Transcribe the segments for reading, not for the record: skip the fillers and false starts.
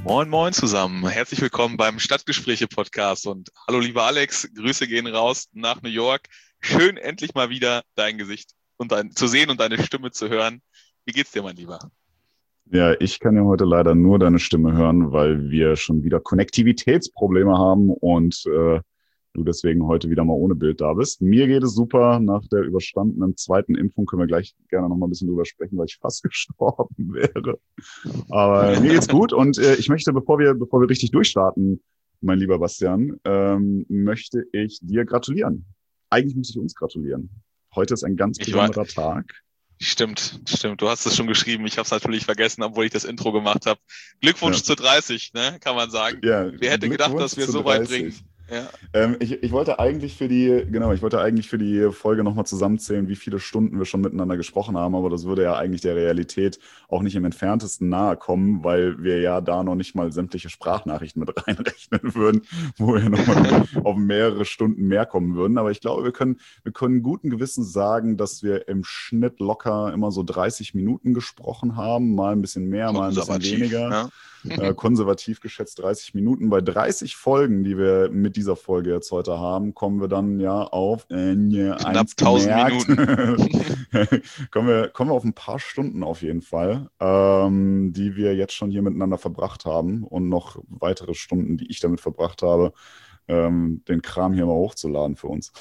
Moin, moin zusammen. Herzlich willkommen beim Stadtgespräche-Podcast und hallo, lieber Alex. Grüße gehen raus nach New York. Schön, endlich mal wieder dein Gesicht und zu sehen und deine Stimme zu hören. Wie geht's dir, mein Lieber? Ja, ich kann ja heute leider nur deine Stimme hören, weil wir schon wieder Konnektivitätsprobleme haben und du deswegen heute wieder mal ohne Bild da bist. Mir geht es super. Nach der überstandenen zweiten Impfung können wir gleich gerne noch mal ein bisschen drüber sprechen, weil ich fast gestorben wäre. Aber mir geht's gut und ich möchte, bevor wir richtig durchstarten, mein lieber Bastian, möchte ich dir gratulieren. Eigentlich muss ich uns gratulieren. Heute ist ein ganz Ich war, besonderer Tag. stimmt. Du hast es schon geschrieben. Ich habe es natürlich vergessen, obwohl ich das Intro gemacht habe. Ja, Glückwunsch zu 30, ne? Kann man sagen. ja, Wer hätte gedacht, Glückwunsch dass wir zu so weit 30. bringen? Ja, Ich wollte eigentlich für die Folge nochmal zusammenzählen, wie viele Stunden wir schon miteinander gesprochen haben, aber das würde ja eigentlich der Realität auch nicht im entferntesten nahe kommen, weil wir ja da noch nicht mal sämtliche Sprachnachrichten mit reinrechnen würden, wo wir nochmal auf mehrere Stunden mehr kommen würden. Aber ich glaube, wir können guten Gewissens sagen, dass wir im Schnitt locker immer so 30 Minuten gesprochen haben, mal ein bisschen mehr, mal ein bisschen konservativ, weniger. ne? Konservativ geschätzt 30 Minuten. Bei 30 Folgen, die wir mit dieser Folge jetzt heute haben, kommen wir dann ja auf, Knapp eins 1000 gemerkt, Minuten. kommen wir auf ein paar Stunden auf jeden Fall, die wir jetzt schon hier miteinander verbracht haben und noch weitere Stunden, die ich damit verbracht habe, den Kram hier mal hochzuladen für uns.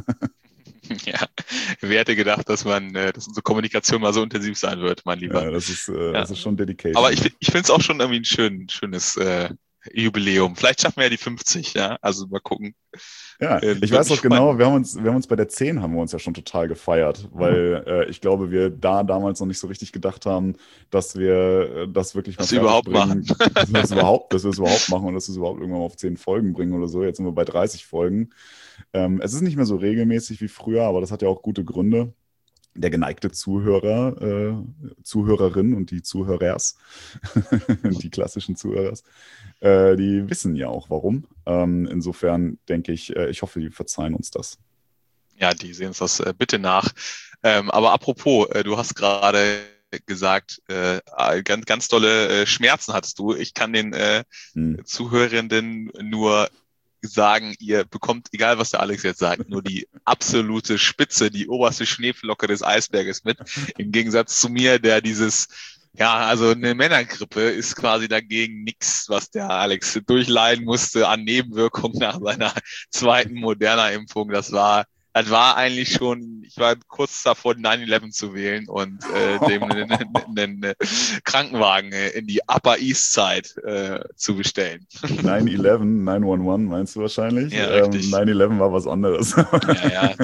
Ja, wer hätte gedacht, dass unsere Kommunikation mal so intensiv sein wird, mein Lieber. Ja, das Ja. ist schon Aber Dedication. ich finde es auch schon irgendwie ein schönes Jubiläum. Vielleicht schaffen wir ja die 50, ja. Also mal gucken. Ja, ich Würde weiß mich noch genau, freuen, wir haben uns bei der 10 haben wir uns ja schon total gefeiert, weil ich glaube, wir da damals noch nicht so richtig gedacht haben, dass wir das wirklich mal was wir fertig überhaupt machen. bringen, dass wir es überhaupt machen und dass wir es überhaupt irgendwann mal auf 10 Folgen bringen oder so. Jetzt sind wir bei 30 Folgen. Es ist nicht mehr so regelmäßig wie früher, aber das hat ja auch gute Gründe. Der geneigte Zuhörer, Zuhörerin und die Zuhörers, die klassischen Zuhörers, die wissen ja auch warum. Insofern denke ich, ich hoffe, die verzeihen uns das. Ja, die sehen uns das bitte nach. Aber apropos, du hast gerade gesagt, ganz tolle Schmerzen hattest du. Ich kann den Hm. Zuhörenden nur sagen, ihr bekommt, egal was der Alex jetzt sagt, nur die absolute Spitze, die oberste Schneeflocke des Eisberges mit. Im Gegensatz zu mir, der also eine Männergrippe ist quasi dagegen nichts, was der Alex durchleiden musste an Nebenwirkungen nach seiner zweiten Moderna-Impfung. Das war eigentlich schon, ich war kurz davor, 9/11 zu wählen und dem einen Krankenwagen in die Upper East Side zu bestellen. 9/11, 911 meinst du wahrscheinlich? Ja, richtig. 9/11 war was anderes. Ja, ja.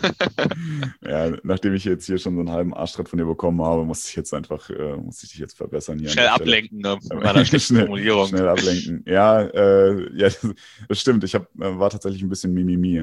Ja, nachdem ich jetzt hier schon so einen halben Arschtritt von dir bekommen habe, muss ich dich jetzt verbessern hier an Schnell der Stelle. ablenken, ne, mit meiner schlechten Schnell, Formulierung. schnell ablenken. Ja, ja, das stimmt. War tatsächlich ein bisschen Mimimi.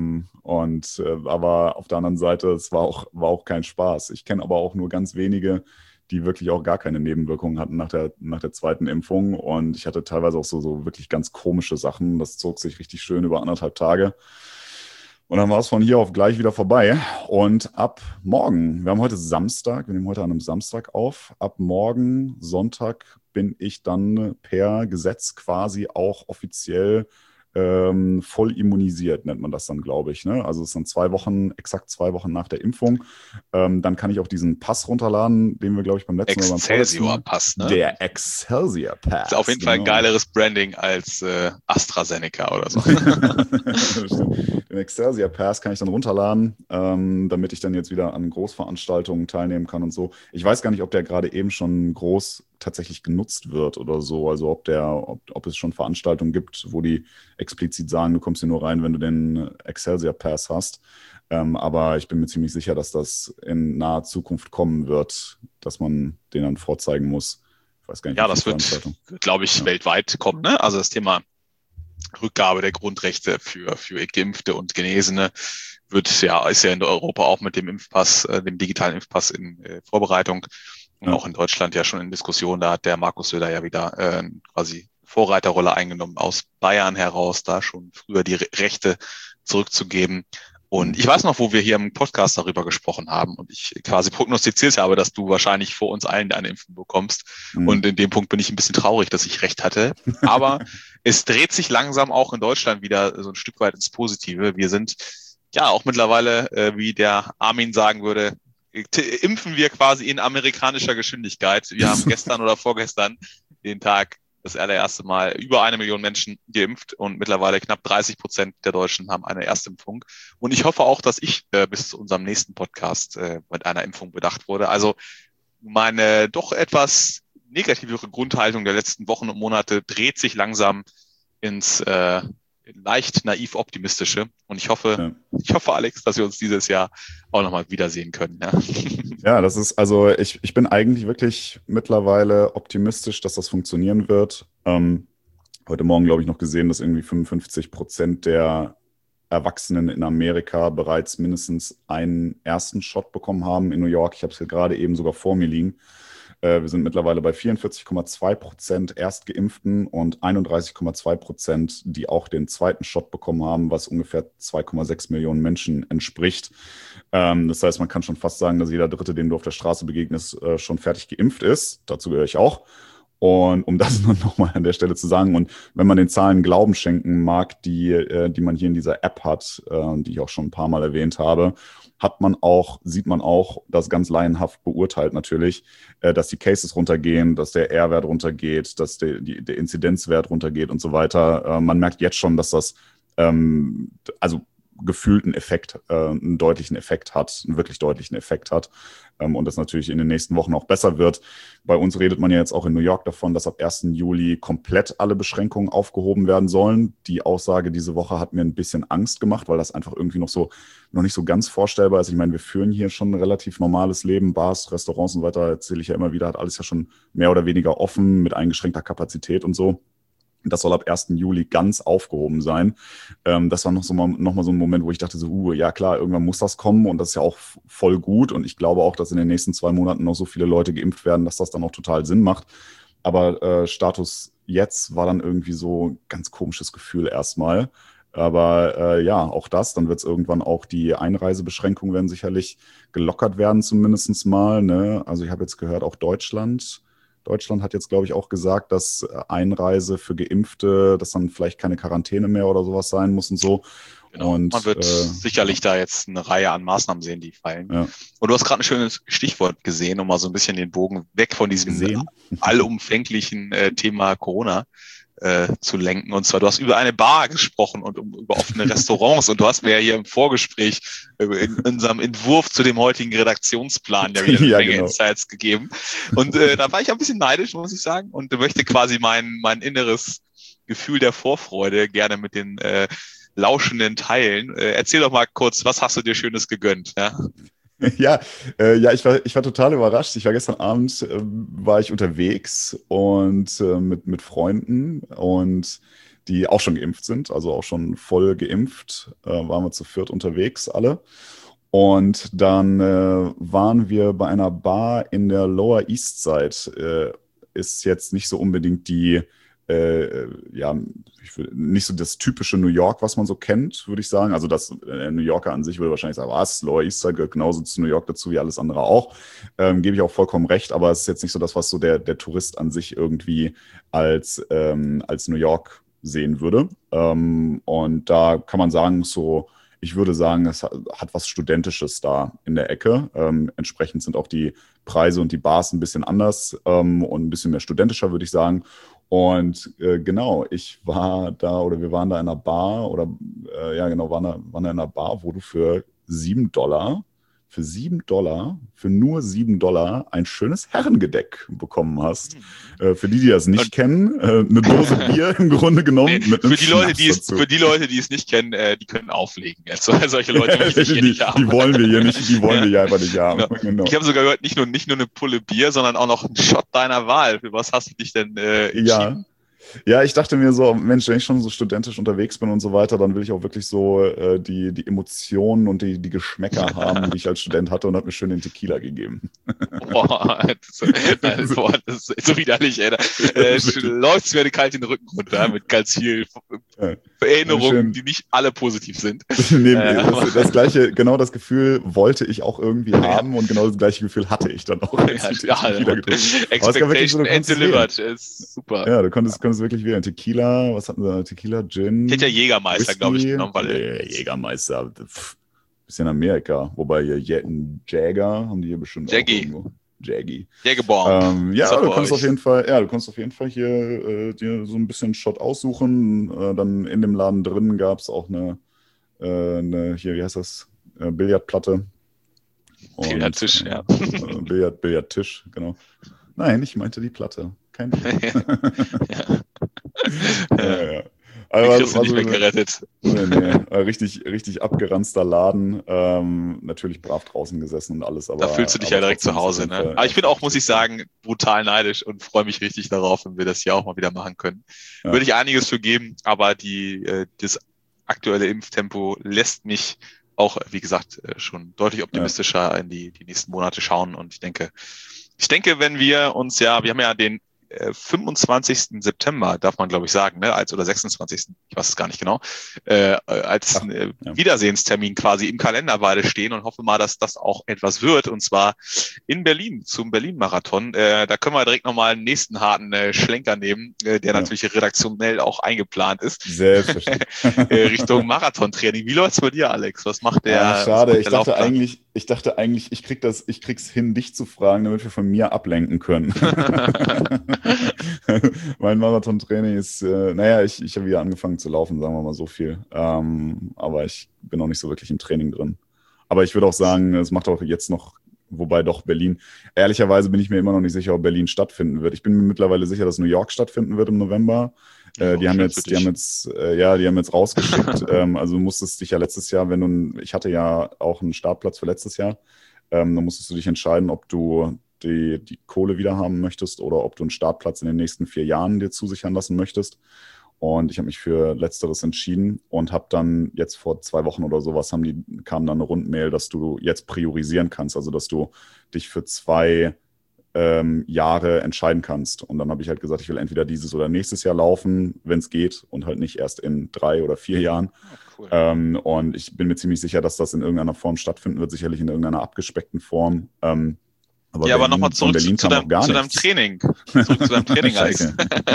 Aber auf der anderen Seite, es war auch kein Spaß. Ich kenne aber auch nur ganz wenige, die wirklich auch gar keine Nebenwirkungen hatten nach der zweiten Impfung. Und ich hatte teilweise auch so wirklich ganz komische Sachen. Das zog sich richtig schön über 1,5 Tage. Und dann war es von hier auf gleich wieder vorbei. Und ab morgen, wir haben heute Samstag, wir nehmen heute an einem Samstag auf, ab morgen, Sonntag, bin ich dann per Gesetz quasi auch offiziell voll immunisiert, nennt man das dann, glaube ich. Ne? Also es sind exakt 2 Wochen nach der Impfung. Dann kann ich auch diesen Pass runterladen, den wir, glaube ich, beim letzten oder beim vorletzten Mal. Excelsior-Pass, ne? Der Excelsior Ist auf Pass, jeden Fall ein genau. geileres Branding als AstraZeneca oder so. Den Excelsior Pass kann ich dann runterladen, damit ich dann jetzt wieder an Großveranstaltungen teilnehmen kann und so. Ich weiß gar nicht, ob der gerade eben schon groß tatsächlich genutzt wird oder so. Also ob es schon Veranstaltungen gibt, wo die explizit sagen, du kommst hier nur rein, wenn du den Excelsior Pass hast. Aber ich bin mir ziemlich sicher, dass das in naher Zukunft kommen wird, dass man den dann vorzeigen muss. Ich weiß gar nicht, wie Ja, viele das wird, Veranstaltungen. glaube ich, Ja. weltweit kommen, ne? Also das Thema Rückgabe der Grundrechte für Geimpfte und Genesene ist ja in Europa auch mit dem Impfpass, dem digitalen Impfpass in Vorbereitung und Ja. auch in Deutschland ja schon in Diskussion. Da hat der Markus Söder ja wieder quasi Vorreiterrolle eingenommen aus Bayern heraus, da schon früher die Rechte zurückzugeben. Und ich weiß noch, wo wir hier im Podcast darüber gesprochen haben und ich quasi prognostiziert habe, dass du wahrscheinlich vor uns allen eine Impfung bekommst. Und in dem Punkt bin ich ein bisschen traurig, dass ich recht hatte. Aber es dreht sich langsam auch in Deutschland wieder so ein Stück weit ins Positive. Wir sind ja auch mittlerweile, wie der Armin sagen würde, impfen wir quasi in amerikanischer Geschwindigkeit. Wir haben gestern oder vorgestern den Tag das allererste Mal über 1 Million Menschen geimpft und mittlerweile knapp 30% der Deutschen haben eine Erstimpfung. Und ich hoffe auch, dass ich bis zu unserem nächsten Podcast mit einer Impfung bedacht wurde. Also meine doch etwas negativere Grundhaltung der letzten Wochen und Monate dreht sich langsam ins leicht naiv optimistische. Und ich hoffe, Alex, dass wir uns dieses Jahr auch nochmal wiedersehen können. Ja, ja, das ist, also ich bin eigentlich wirklich mittlerweile optimistisch, dass das funktionieren wird. Heute Morgen, glaube ich, noch gesehen, dass irgendwie 55% der Erwachsenen in Amerika bereits mindestens einen ersten Shot bekommen haben in New York. Ich habe es hier gerade eben sogar vor mir liegen. Wir sind mittlerweile bei 44,2% Erstgeimpften und 31,2%, die auch den zweiten Shot bekommen haben, was ungefähr 2,6 Millionen Menschen entspricht. Das heißt, man kann schon fast sagen, dass jeder Dritte, dem du auf der Straße begegnest, schon fertig geimpft ist. Dazu gehöre ich auch. Und um das nur nochmal an der Stelle zu sagen, und wenn man den Zahlen Glauben schenken mag, die man hier in dieser App hat, die ich auch schon ein paar Mal erwähnt habe, sieht man auch, das ganz laienhaft beurteilt natürlich, dass die Cases runtergehen, dass der R-Wert runtergeht, dass der Inzidenzwert runtergeht und so weiter. Man merkt jetzt schon, dass das also gefühlt einen deutlichen Effekt hat, einen wirklich deutlichen Effekt hat und das natürlich in den nächsten Wochen auch besser wird. Bei uns redet man ja jetzt auch in New York davon, dass ab 1. Juli komplett alle Beschränkungen aufgehoben werden sollen. Die Aussage diese Woche hat mir ein bisschen Angst gemacht, weil das einfach irgendwie noch nicht so ganz vorstellbar ist. Ich meine, wir führen hier schon ein relativ normales Leben, Bars, Restaurants und so weiter, erzähle ich ja immer wieder, hat alles ja schon mehr oder weniger offen mit eingeschränkter Kapazität und so. Das soll ab 1. Juli ganz aufgehoben sein. Das war noch mal so ein Moment, wo ich dachte so, ja klar, irgendwann muss das kommen und das ist ja auch voll gut. Und ich glaube auch, dass in den nächsten 2 Monaten noch so viele Leute geimpft werden, dass das dann auch total Sinn macht. Aber Status jetzt war dann irgendwie so ein ganz komisches Gefühl erstmal. Aber ja, auch dann wird es irgendwann auch die Einreisebeschränkungen werden sicherlich gelockert werden, zumindest mal. Ne? Also ich habe jetzt gehört, auch Deutschland hat jetzt, glaube ich, auch gesagt, dass Einreise für Geimpfte, dass dann vielleicht keine Quarantäne mehr oder sowas sein muss und so. Genau. Und man wird sicherlich da jetzt eine Reihe an Maßnahmen sehen, die fallen. Ja. Und du hast gerade ein schönes Stichwort gesehen, um mal so ein bisschen den Bogen weg von diesem allumfänglichen Thema Corona zu lenken. Und zwar, du hast über eine Bar gesprochen und über offene Restaurants. Und du hast mir ja hier im Vorgespräch in unserem Entwurf zu dem heutigen Redaktionsplan ja wieder eine Menge Insights gegeben. Und da war ich ein bisschen neidisch, muss ich sagen. Und möchte quasi mein inneres Gefühl der Vorfreude gerne mit den Lauschenden teilen. Erzähl doch mal kurz, was hast du dir Schönes gegönnt? Ja? Ja, ich war total überrascht. Ich war gestern Abend, war ich unterwegs und mit Freunden und die auch schon geimpft sind, also auch schon voll geimpft, waren wir zu viert unterwegs alle. Und dann waren wir bei einer Bar in der Lower East Side. Ist jetzt nicht so unbedingt nicht so das typische New York, was man so kennt, würde ich sagen. Also das New Yorker an sich würde wahrscheinlich sagen, was, Lower East Side gehört genauso zu New York dazu wie alles andere auch. Gebe ich auch vollkommen recht, aber es ist jetzt nicht so das, was so der Tourist an sich irgendwie als New York sehen würde. Und da kann man sagen, ich würde sagen, es hat was Studentisches da in der Ecke. Entsprechend sind auch die Preise und die Bars ein bisschen anders und ein bisschen mehr studentischer, würde ich sagen. Und genau, wir waren da in einer Bar waren da in einer Bar, wo du für $7, für nur $7 ein schönes Herrengedeck bekommen hast. Für die das nicht kennen, eine Dose Bier im Grunde genommen. Nee, für die Leute, die es nicht kennen, die können auflegen. Also, solche Leute möchte ich hier nicht haben. Die wollen wir hier einfach nicht haben. Genau. Ich habe sogar gehört, nicht nur eine Pulle Bier, sondern auch noch einen Shot deiner Wahl. Für was hast du dich denn entschieden? Ja, ich dachte mir so, Mensch, wenn ich schon so studentisch unterwegs bin und so weiter, dann will ich auch wirklich so die Emotionen und die Geschmäcker haben, die ich als Student hatte, und habe mir schön den Tequila gegeben. Boah, das ist so widerlich, ey. Da läuft es mir kalt den Rücken runter mit ganz viel Erinnerungen, die nicht alle positiv sind. Nee, das gleiche, genau das Gefühl wollte ich auch irgendwie haben und genau das gleiche Gefühl hatte ich dann auch. Expectation and delivered ist super. Ja, du konntest wirklich wählen. Tequila, was hatten sie? Tequila, Gin. Ich hätte ja Jägermeister, glaube ich, genommen. Jägermeister, bisschen Amerika. Wobei Jäger haben die hier bestimmt Jaggy. auch irgendwo. Jaggy. Jägerbomb. Du kannst auf jeden Fall hier dir so ein bisschen Shot aussuchen. Dann in dem Laden drin gab es auch eine hier, wie heißt das? Billardplatte. Billardtisch, ja. Billardtisch, genau. Nein, ich meinte die Platte. Kein ja. Also, kriegst du nicht weggerettet. Nee. Richtig abgeranzter Laden. Natürlich brav draußen gesessen und alles. Aber, da fühlst du dich ja direkt zu Hause. Ne? Aber ich bin auch, muss ich sagen, brutal neidisch und freue mich richtig darauf, wenn wir das hier auch mal wieder machen können. Ja. Würde ich einiges für geben, aber das aktuelle Impftempo lässt mich auch, wie gesagt, schon deutlich optimistischer in die nächsten Monate schauen. Und ich denke, wenn wir uns wir haben ja den 25. September, darf man, glaube ich, sagen, ne, oder 26. Ich weiß es gar nicht genau, als Wiedersehenstermin quasi im Kalender beide stehen und hoffe mal, dass das auch etwas wird, und zwar in Berlin, zum Berlin-Marathon. Da können wir direkt nochmal einen nächsten harten Schlenker nehmen, der natürlich redaktionell auch eingeplant ist. Selbstverständlich. Richtung Marathontraining. Wie läuft's bei dir, Alex? Was macht der? Schade, ich dachte eigentlich, ich krieg's hin, dich zu fragen, damit wir von mir ablenken können. Mein Marathontraining ist, ich habe wieder angefangen zu laufen, sagen wir mal so viel. Aber ich bin noch nicht so wirklich im Training drin. Aber ich würde auch sagen, es macht auch jetzt noch, wobei doch Berlin, ehrlicherweise bin ich mir immer noch nicht sicher, ob Berlin stattfinden wird. Ich bin mir mittlerweile sicher, dass New York stattfinden wird im November. Die haben jetzt rausgeschickt. Also du musstest dich ja letztes Jahr, ich hatte ja auch einen Startplatz für letztes Jahr, dann musstest du dich entscheiden, ob du die Kohle wieder haben möchtest oder ob du einen Startplatz in den nächsten 4 Jahren dir zusichern lassen möchtest. Und ich habe mich für Letzteres entschieden und habe dann jetzt vor 2 Wochen oder sowas kam dann eine Rundmail, dass du jetzt priorisieren kannst, also dass du dich für 2 Jahre entscheiden kannst. Und dann habe ich halt gesagt, ich will entweder dieses oder nächstes Jahr laufen, wenn es geht, und halt nicht erst in 3 oder 4 Jahren. Cool. Und ich bin mir ziemlich sicher, dass das in irgendeiner Form stattfinden wird, sicherlich in irgendeiner abgespeckten Form. Aber nochmal zurück zu deinem Training. Zurück zu deinem Training, Alex.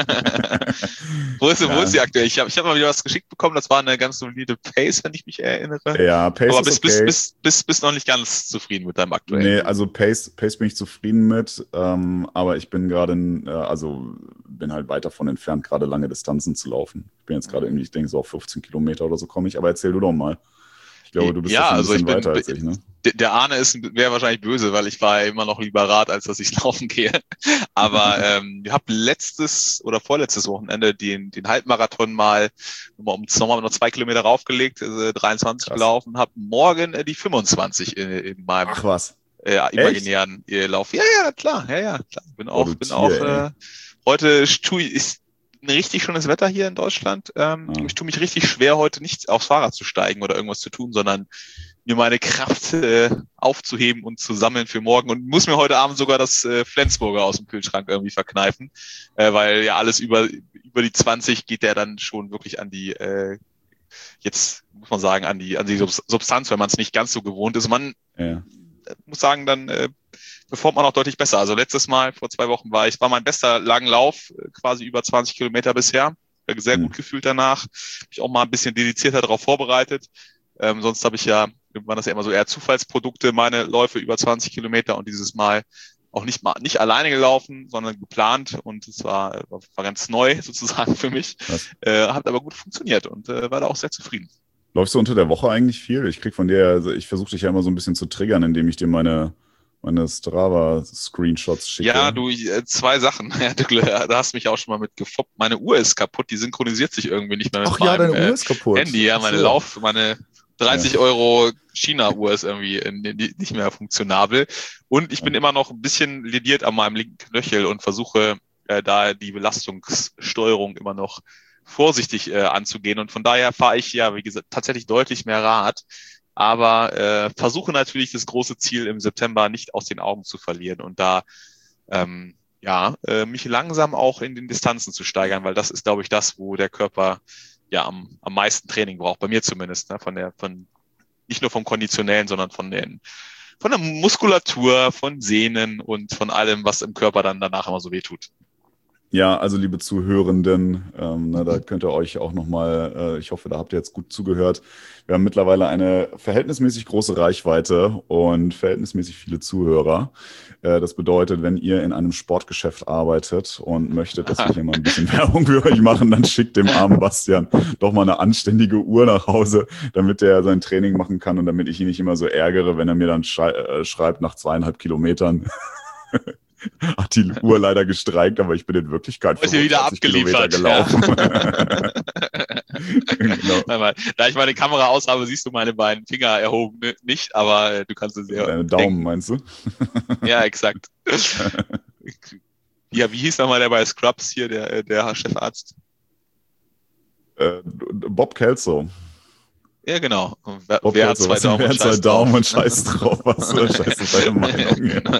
Wo ist die aktuell? Ich hab mal wieder was geschickt bekommen, das war eine ganz solide Pace, wenn ich mich erinnere. Ja, Pace aber ist okay. bist noch nicht ganz zufrieden mit deinem aktuellen. Nee, also Pace bin ich zufrieden mit, aber ich bin gerade, bin halt weit davon entfernt, gerade lange Distanzen zu laufen. Ich bin jetzt gerade irgendwie, ich denke so auf 15 Kilometer oder so komme ich, aber erzähl du doch mal. Ich glaube, du bist schon ein bisschen weiter als ich, ne? Der Arne wäre wahrscheinlich böse, weil ich war immer noch lieber Rad, als dass ich laufen gehe. Aber ich habe letztes oder vorletztes Wochenende den Halbmarathon nochmal noch 2 Kilometer raufgelegt, 23 gelaufen, habe morgen die 25 in meinem imaginären Lauf. Ja, klar. Bin auch heute ist richtig schönes Wetter hier in Deutschland. Ich tue mich richtig schwer, heute nicht aufs Fahrrad zu steigen oder irgendwas zu tun, sondern mir meine Kraft aufzuheben und zu sammeln für morgen, und muss mir heute Abend sogar das Flensburger aus dem Kühlschrank irgendwie verkneifen, weil ja alles über die 20 geht der dann schon wirklich an die, jetzt muss man sagen, an die Substanz, wenn man es nicht ganz so gewohnt ist. Man muss sagen, dann performt man auch deutlich besser. Also letztes Mal, vor 2 Wochen, war mein bester Langlauf, quasi über 20 Kilometer bisher. Sehr gut gefühlt danach. Habe ich auch mal ein bisschen dedizierter darauf vorbereitet. Sonst habe ich waren das ja immer so eher Zufallsprodukte, meine Läufe über 20 Kilometer, und dieses Mal auch nicht alleine gelaufen, sondern geplant, und es war ganz neu sozusagen für mich. Hat aber gut funktioniert und war da auch sehr zufrieden. Läufst du unter der Woche eigentlich viel? Ich krieg von dir, also ich versuche dich ja immer so ein bisschen zu triggern, indem ich dir meine Strava-Screenshots schicke. Ja, 2 Sachen. Da hast du mich auch schon mal mit gefoppt. Meine Uhr ist kaputt, die synchronisiert sich irgendwie nicht mehr mit deine Uhr ist kaputt. Handy. Ja, meine 30 Euro China-Uhr ist irgendwie nicht mehr funktionabel. Und ich bin immer noch ein bisschen lediert an meinem linken Knöchel und versuche da die Belastungssteuerung immer noch vorsichtig anzugehen. Und von daher fahre ich wie gesagt, tatsächlich deutlich mehr Rad. Aber versuche natürlich, das große Ziel im September nicht aus den Augen zu verlieren und da mich langsam auch in den Distanzen zu steigern, weil das ist, glaube ich, das, wo der Körper ja am meisten Training braucht, bei mir zumindest, ne? Nicht nur vom Konditionellen, sondern von der Muskulatur, von Sehnen und von allem, was im Körper dann danach immer so wehtut. Ja, also liebe Zuhörenden, da könnt ihr euch auch nochmal, ich hoffe, da habt ihr jetzt gut zugehört. Wir haben mittlerweile eine verhältnismäßig große Reichweite und verhältnismäßig viele Zuhörer. Das bedeutet, wenn ihr in einem Sportgeschäft arbeitet und möchtet, dass wir hier mal ein bisschen Werbung für euch machen, dann schickt dem armen Bastian doch mal eine anständige Uhr nach Hause, damit er sein Training machen kann und damit ich ihn nicht immer so ärgere, wenn er mir dann schreibt nach 2,5 Kilometern. Hat die Uhr leider gestreikt, aber ich bin in Wirklichkeit 25 Kilometer gelaufen. Ja. Genau. Da ich meine Kamera aus habe, siehst du meine beiden Finger erhoben nicht, aber du kannst es sehr. Deine Daumen, meinst du? Ja, exakt. Ja, wie hieß nochmal der bei Scrubs hier, der Chefarzt? Bob Kelso. Ja, genau. Wer hat zwei Daumen und scheiß Daumen und scheiß drauf? Was so scheiß deine Meinung.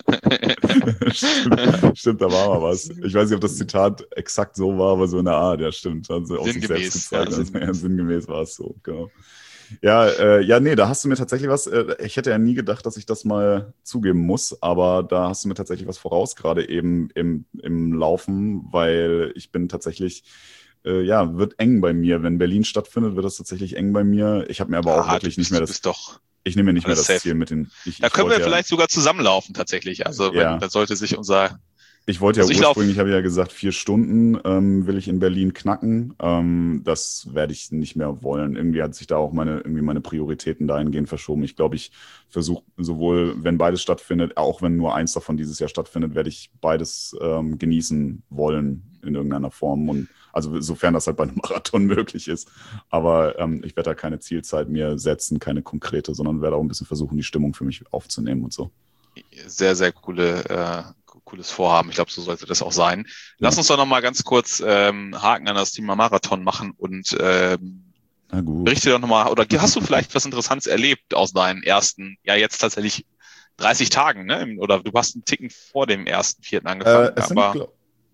Stimmt, da war mal was. Ich weiß nicht, ob das Zitat exakt so war, aber so in der Art, ja, stimmt. Also aus sich selbst gezeigt. Sinngemäß war es so, genau. Ja, nee, da hast du mir tatsächlich was, ich hätte ja nie gedacht, dass ich das mal zugeben muss, aber da hast du mir tatsächlich was voraus, gerade eben im Laufen, weil ich bin tatsächlich wird eng bei mir. Wenn Berlin stattfindet, wird das tatsächlich eng bei mir. Ich habe mir aber auch wirklich nicht mehr das. Ich nehme mir nicht mehr das Ziel mit den. Da können wir vielleicht sogar zusammenlaufen tatsächlich. Also da sollte sich unser. Ich wollte ja ursprünglich, habe ich ja gesagt, 4 Stunden will ich in Berlin knacken. Das werde ich nicht mehr wollen. Irgendwie hat sich da auch meine Prioritäten dahingehend verschoben. Ich glaube, ich versuche sowohl, wenn beides stattfindet, auch wenn nur eins davon dieses Jahr stattfindet, werde ich beides genießen wollen in irgendeiner Form. Und also sofern das halt bei einem Marathon möglich ist. Aber ich werde da keine Zielzeit mir setzen, keine konkrete, sondern werde auch ein bisschen versuchen, die Stimmung für mich aufzunehmen und so. Sehr, sehr cooles Vorhaben. Ich glaube, so sollte das auch sein. Lass uns doch noch mal ganz kurz Haken an das Thema Marathon machen und berichte doch noch mal, oder hast du vielleicht was Interessantes erlebt aus deinen ersten, ja jetzt tatsächlich 30 Tagen, ne? Oder du hast einen Ticken vor dem 1.4. angefangen.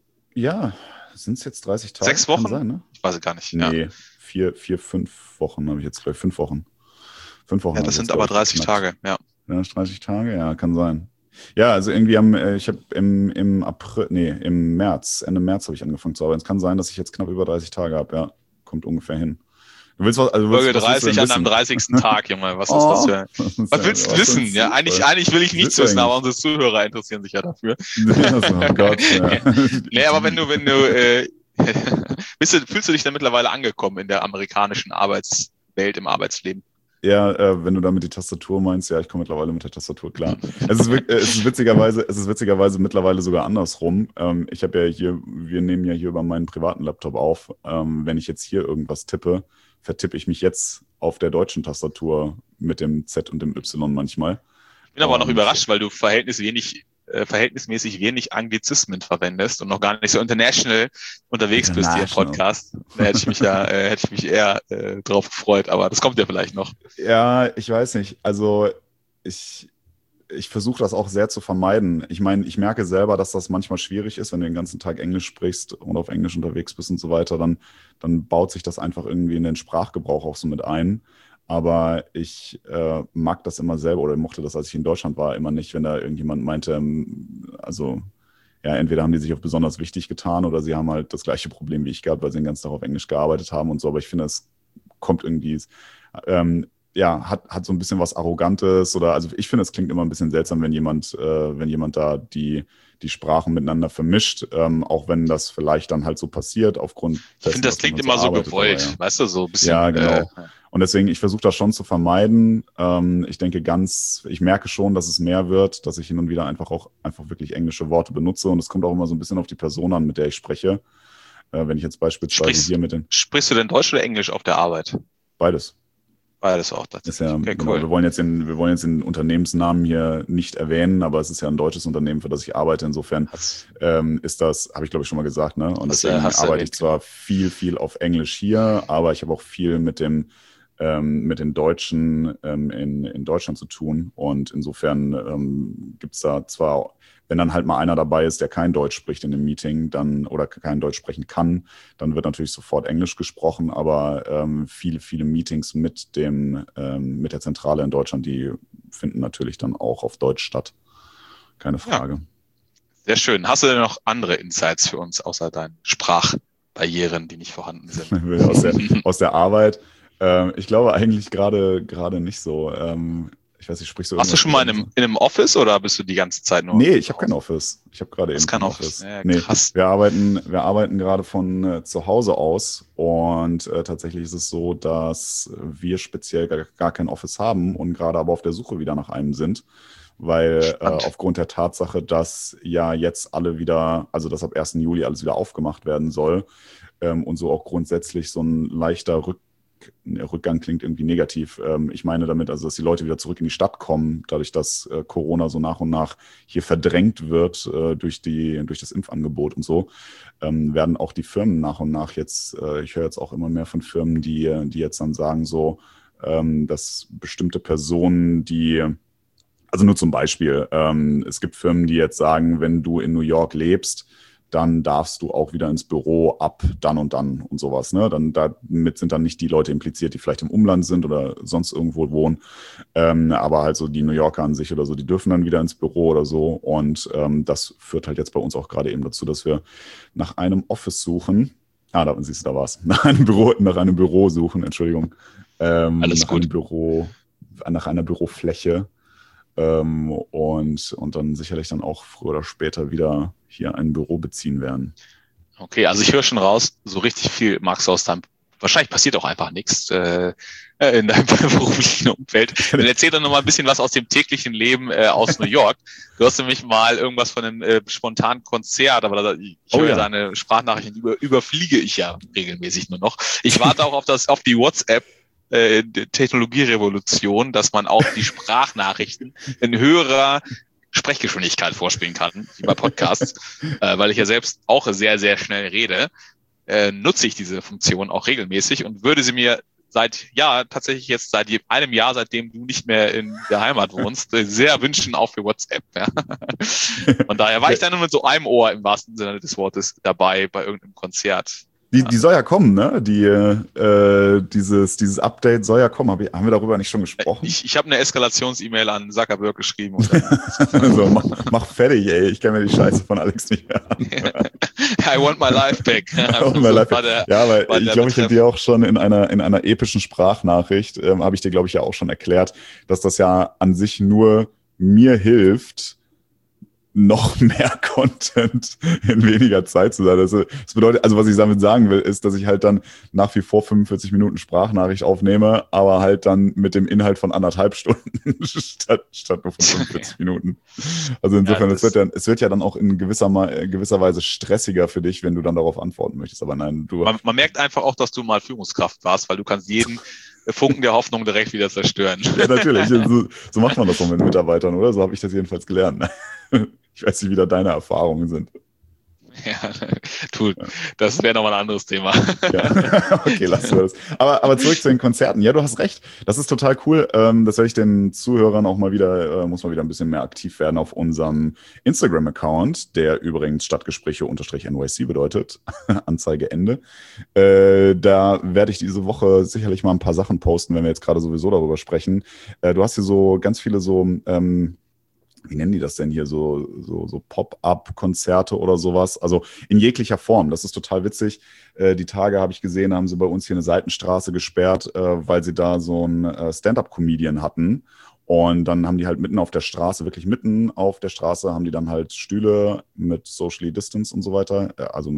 Sind es jetzt 30 Tage? 6 Wochen? Kann sein, ne? Ich weiß es gar nicht. Nee, 5 Wochen habe ich jetzt, glaube ich. 5 Wochen. 5 Wochen. Ja, das sind aber 30 Tage, ja. Ja, 30 Tage, ja, kann sein. Ja, also irgendwie ich habe im März, Ende März habe ich angefangen zu arbeiten. Es kann sein, dass ich jetzt knapp über 30 Tage habe, ja. Kommt ungefähr hin. Du willst Folge 30 an deinem 30. Tag, Junge. Was ist das für? Was willst du wissen? Ja, eigentlich will ich nichts wissen, aber unsere Zuhörer interessieren sich ja dafür. Oh Gott, ja. Nee, aber wenn du fühlst du dich dann mittlerweile angekommen in der amerikanischen Arbeitswelt, im Arbeitsleben? Ja, wenn du damit die Tastatur meinst, ja, ich komme mittlerweile mit der Tastatur klar. Es ist witzigerweise mittlerweile sogar andersrum. Wir nehmen ja hier über meinen privaten Laptop auf. Wenn ich jetzt hier irgendwas tippe, vertippe ich mich jetzt auf der deutschen Tastatur mit dem Z und dem Y manchmal. Ich bin aber noch überrascht, weil du verhältnismäßig wenig Anglizismen verwendest und noch gar nicht so international unterwegs bist hier im Podcast. Da hätte ich mich eher drauf gefreut, aber das kommt ja vielleicht noch. Ja, ich weiß nicht. Also ich versuche das auch sehr zu vermeiden. Ich meine, ich merke selber, dass das manchmal schwierig ist, wenn du den ganzen Tag Englisch sprichst und auf Englisch unterwegs bist und so weiter, dann baut sich das einfach irgendwie in den Sprachgebrauch auch so mit ein. Aber ich mag das immer selber oder mochte das, als ich in Deutschland war, immer nicht, wenn da irgendjemand meinte, also ja, entweder haben die sich auf besonders wichtig getan oder sie haben halt das gleiche Problem wie ich gehabt, weil sie den ganzen Tag auf Englisch gearbeitet haben und so. Aber ich finde, es kommt irgendwie, hat so ein bisschen was Arrogantes oder, also ich finde, es klingt immer ein bisschen seltsam, wenn jemand da die Sprachen miteinander vermischt, auch wenn das vielleicht dann halt so passiert aufgrund dessen, ich finde, das klingt immer so gewollt, ja. Weißt du, so ein bisschen. Ja, genau. Und deswegen, ich versuche das schon zu vermeiden. Ich merke schon, dass es mehr wird, dass ich hin und wieder einfach wirklich englische Worte benutze und es kommt auch immer so ein bisschen auf die Person an, mit der ich spreche. Wenn ich jetzt beispielsweise Sprichst du denn Deutsch oder Englisch auf der Arbeit? Beides. Beides auch tatsächlich. Okay, cool. Wir wollen jetzt den Unternehmensnamen hier nicht erwähnen, aber es ist ja ein deutsches Unternehmen, für das ich arbeite. Insofern ist das, habe ich glaube ich schon mal gesagt, ne? Und deswegen arbeite ich zwar viel auf Englisch hier, aber ich habe auch viel mit den Deutschen in Deutschland zu tun. Und insofern gibt es da zwar wenn dann halt mal einer dabei ist, der kein Deutsch spricht in dem Meeting, dann oder kein Deutsch sprechen kann, dann wird natürlich sofort Englisch gesprochen, aber viele Meetings mit der Zentrale in Deutschland, die finden natürlich dann auch auf Deutsch statt. Keine Frage. Ja, sehr schön. Hast du denn noch andere Insights für uns, außer deinen Sprachbarrieren, die nicht vorhanden sind? Aus der Arbeit. Ich glaube eigentlich gerade nicht so. Ich weiß nicht, sprichst du Hast du schon mal in einem Office oder bist du die ganze Zeit nur? Nee, ich habe kein Office. Ich habe gerade eben kein Office. Ja, nee, krass. wir arbeiten gerade von zu Hause aus und tatsächlich ist es so, dass wir speziell gar kein Office haben und gerade aber auf der Suche wieder nach einem sind, weil aufgrund der Tatsache, dass ja jetzt alle wieder, also dass ab 1. Juli alles wieder aufgemacht werden soll und so auch grundsätzlich so ein leichter Rückgang klingt irgendwie negativ. Ich meine damit, also dass die Leute wieder zurück in die Stadt kommen, dadurch, dass Corona so nach und nach hier verdrängt wird durch das Impfangebot und so, werden auch die Firmen nach und nach jetzt, ich höre jetzt auch immer mehr von Firmen, die jetzt dann sagen so, dass bestimmte Personen, also nur zum Beispiel, es gibt Firmen, die jetzt sagen, wenn du in New York lebst, dann darfst du auch wieder ins Büro ab dann und sowas. Ne? Damit sind dann nicht die Leute impliziert, die vielleicht im Umland sind oder sonst irgendwo wohnen. Aber halt so die New Yorker an sich oder so, die dürfen dann wieder ins Büro oder so. Und das führt halt jetzt bei uns auch gerade eben dazu, dass wir nach einem Office suchen. Da siehst du, da war's. Nach einem Büro suchen, Entschuldigung. Alles gut. Nach einer Bürofläche. Und dann sicherlich dann auch früher oder später wieder hier ein Büro beziehen werden. Okay, also ich höre schon raus, so richtig viel magst du aus deinem, wahrscheinlich passiert auch einfach nichts in deinem beruflichen Umfeld. Dann erzähl doch noch mal ein bisschen was aus dem täglichen Leben aus New York. Du hast nämlich mal irgendwas von einem spontanen Konzert, aber ich höre deine Sprachnachrichten, überfliege ich ja regelmäßig nur noch. Ich warte auch auf die WhatsApp Technologierevolution, dass man auch die Sprachnachrichten in höherer Sprechgeschwindigkeit vorspielen kann, wie bei Podcasts, weil ich ja selbst auch sehr, sehr schnell rede, nutze ich diese Funktion auch regelmäßig und würde sie mir tatsächlich jetzt seit einem Jahr, seitdem du nicht mehr in der Heimat wohnst, sehr wünschen, auch für WhatsApp. Ja. Von daher war ich dann nur mit so einem Ohr im wahrsten Sinne des Wortes dabei bei irgendeinem Konzert. Die soll ja kommen, ne? Dieses Update soll ja kommen. Haben wir darüber nicht schon gesprochen? Ich habe eine Eskalations-E-Mail an Zuckerberg geschrieben. Also, mach fertig, ey. Ich kann mir die Scheiße von Alex nicht mehr an. I want my life back. Aber ich glaube, ich habe dir auch schon in einer epischen Sprachnachricht, habe ich dir, glaube ich, ja auch schon erklärt, dass das ja an sich nur mir hilft, noch mehr Content in weniger Zeit zu sein. Das bedeutet, also was ich damit sagen will, ist, dass ich halt dann nach wie vor 45 Minuten Sprachnachricht aufnehme, aber halt dann mit dem Inhalt von 1,5 Stunden statt nur von 45 Minuten. Also insofern, es wird ja dann auch in gewisser Weise stressiger für dich, wenn du dann darauf antworten möchtest. Aber nein, man merkt einfach auch, dass du mal Führungskraft warst, weil du kannst jeden Funken der Hoffnung direkt wieder zerstören. Ja, natürlich. So macht man das auch mit Mitarbeitern, oder? So habe ich das jedenfalls gelernt. Ich weiß nicht, wie da deine Erfahrungen sind. Ja, das wäre nochmal ein anderes Thema. Ja. Okay, lassen wir das. Aber zurück zu den Konzerten. Ja, du hast recht. Das ist total cool. Das werde ich den Zuhörern auch mal wieder, muss mal wieder ein bisschen mehr aktiv werden auf unserem Instagram-Account, der übrigens Stadtgespräche_NYC bedeutet. Anzeige Ende. Da werde ich diese Woche sicherlich mal ein paar Sachen posten, wenn wir jetzt gerade sowieso darüber sprechen. Du hast hier so ganz viele so wie nennen die das denn hier, so Pop-up-Konzerte oder sowas, also in jeglicher Form. Das ist total witzig. Die Tage habe ich gesehen, haben sie bei uns hier eine Seitenstraße gesperrt, weil sie da so einen Stand-up-Comedian hatten. Und dann haben die halt wirklich mitten auf der Straße, haben die dann halt Stühle mit Socially Distance und so weiter,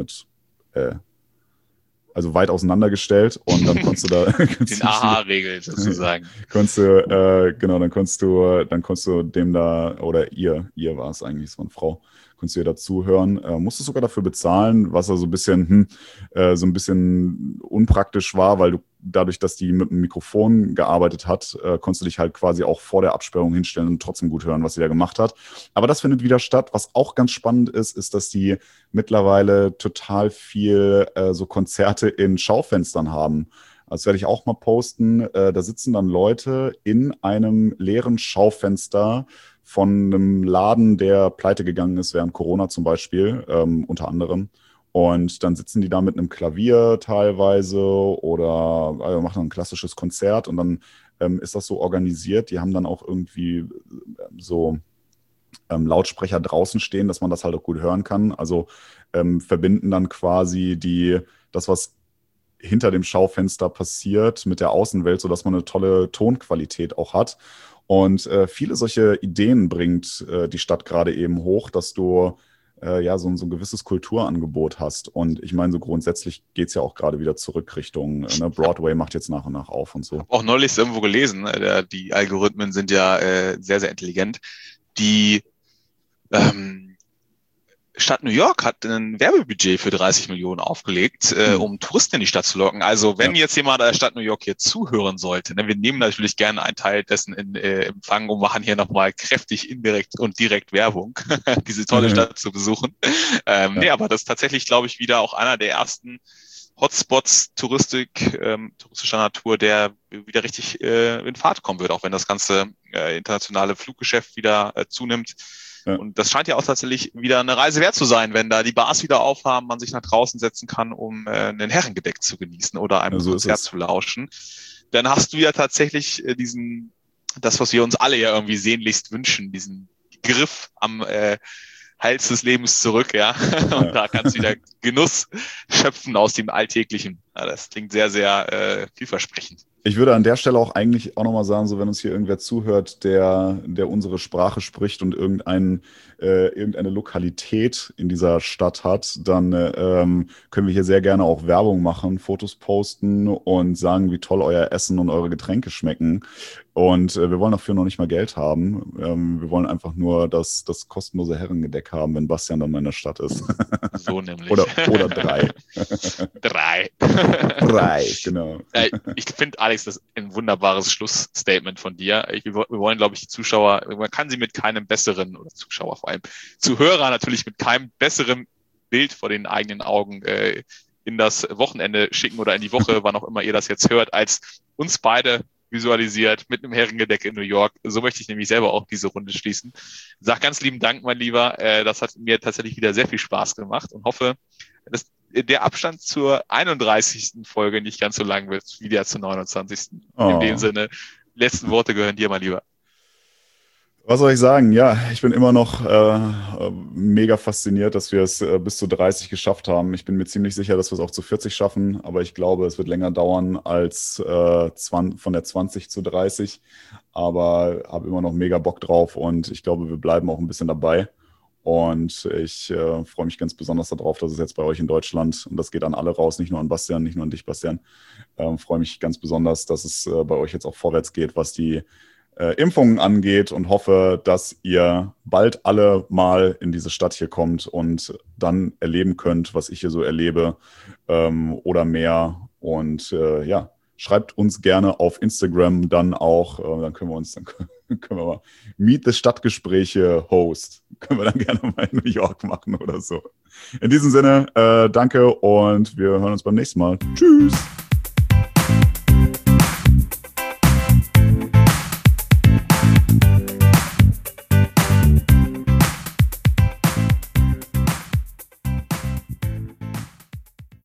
also weit auseinandergestellt und dann konntest du da den AHA-Regel sozusagen. Dann konntest du dem da, oder ihr war es eigentlich, so eine Frau, konntest du ihr dazu hören, musstest sogar dafür bezahlen, was so ein bisschen unpraktisch war, weil du dadurch, dass die mit dem Mikrofon gearbeitet hat, konntest du dich halt quasi auch vor der Absperrung hinstellen und trotzdem gut hören, was sie da gemacht hat. Aber das findet wieder statt. Was auch ganz spannend ist, dass die mittlerweile total viel so Konzerte in Schaufenstern haben. Das werde ich auch mal posten. Da sitzen dann Leute in einem leeren Schaufenster von einem Laden, der pleite gegangen ist während Corona zum Beispiel, unter anderem. Und dann sitzen die da mit einem Klavier teilweise oder machen ein klassisches Konzert und dann ist das so organisiert. Die haben dann auch irgendwie so Lautsprecher draußen stehen, dass man das halt auch gut hören kann. Also verbinden dann quasi das, was hinter dem Schaufenster passiert, mit der Außenwelt, sodass man eine tolle Tonqualität auch hat. Und viele solche Ideen bringt die Stadt gerade eben hoch, dass du so ein gewisses Kulturangebot hast. Und ich meine, so grundsätzlich geht es ja auch gerade wieder zurück Richtung, Broadway macht jetzt nach und nach auf und so. Ich habe auch neulich irgendwo gelesen, die Algorithmen sind ja sehr, sehr intelligent. Die Stadt New York hat ein Werbebudget für 30 Millionen aufgelegt, um Touristen in die Stadt zu locken. Also wenn jetzt jemand der Stadt New York hier zuhören sollte, wir nehmen natürlich gerne einen Teil dessen in Empfang und machen hier nochmal kräftig indirekt und direkt Werbung, diese tolle Stadt zu besuchen. Nee, aber das ist tatsächlich, glaube ich, wieder auch einer der ersten Hotspots touristischer Natur, der wieder richtig in Fahrt kommen wird, auch wenn das ganze internationale Fluggeschäft wieder zunimmt. Ja. Und das scheint ja auch tatsächlich wieder eine Reise wert zu sein, wenn da die Bars wieder aufhaben, man sich nach draußen setzen kann, um einen Herrengedeck zu genießen oder einem Konzert zu lauschen. Dann hast du ja tatsächlich das, was wir uns alle ja irgendwie sehnlichst wünschen, diesen Griff am Hals des Lebens zurück, ja. Und da kannst du wieder Genuss schöpfen aus dem Alltäglichen. Ja, das klingt sehr, sehr vielversprechend. Ich würde an der Stelle auch eigentlich auch nochmal sagen, so wenn uns hier irgendwer zuhört, der unsere Sprache spricht und irgendeine Lokalität in dieser Stadt hat, dann können wir hier sehr gerne auch Werbung machen, Fotos posten und sagen, wie toll euer Essen und eure Getränke schmecken. Und wir wollen dafür noch nicht mal Geld haben. Wir wollen einfach nur das kostenlose Herrengedeck haben, wenn Bastian dann mal in der Stadt ist. So nämlich. Oder 3. 3, genau. Ich finde, Alex, das ist ein wunderbares Schlussstatement von dir. Wir wollen, glaube ich, die Zuschauer, man kann sie mit keinem besseren, oder Zuschauer vor allem, Zuhörer natürlich mit keinem besseren Bild vor den eigenen Augen in das Wochenende schicken oder in die Woche, wann auch immer ihr das jetzt hört, als uns beide visualisiert mit einem Herrengedeck in New York. So möchte ich nämlich selber auch diese Runde schließen. Sag ganz lieben Dank, mein Lieber. Das hat mir tatsächlich wieder sehr viel Spaß gemacht und hoffe, dass der Abstand zur 31. Folge nicht ganz so lang wird wie der zur 29. In dem Sinne, letzten Worte gehören dir, mein Lieber. Was soll ich sagen? Ja, ich bin immer noch mega fasziniert, dass wir es bis zu 30 geschafft haben. Ich bin mir ziemlich sicher, dass wir es auch zu 40 schaffen, aber ich glaube, es wird länger dauern als von der 20 zu 30. Aber habe immer noch mega Bock drauf und ich glaube, wir bleiben auch ein bisschen dabei. Und ich freue mich ganz besonders darauf, dass es jetzt bei euch in Deutschland, und das geht an alle raus, nicht nur an Bastian, nicht nur an dich, Bastian, freue mich ganz besonders, dass es bei euch jetzt auch vorwärts geht, was die Impfungen angeht und hoffe, dass ihr bald alle mal in diese Stadt hier kommt und dann erleben könnt, was ich hier so erlebe oder mehr. Und schreibt uns gerne auf Instagram dann auch, dann können wir mal Meet the Stadtgespräche Host. Können wir dann gerne mal in New York machen oder so. In diesem Sinne, danke und wir hören uns beim nächsten Mal. Tschüss!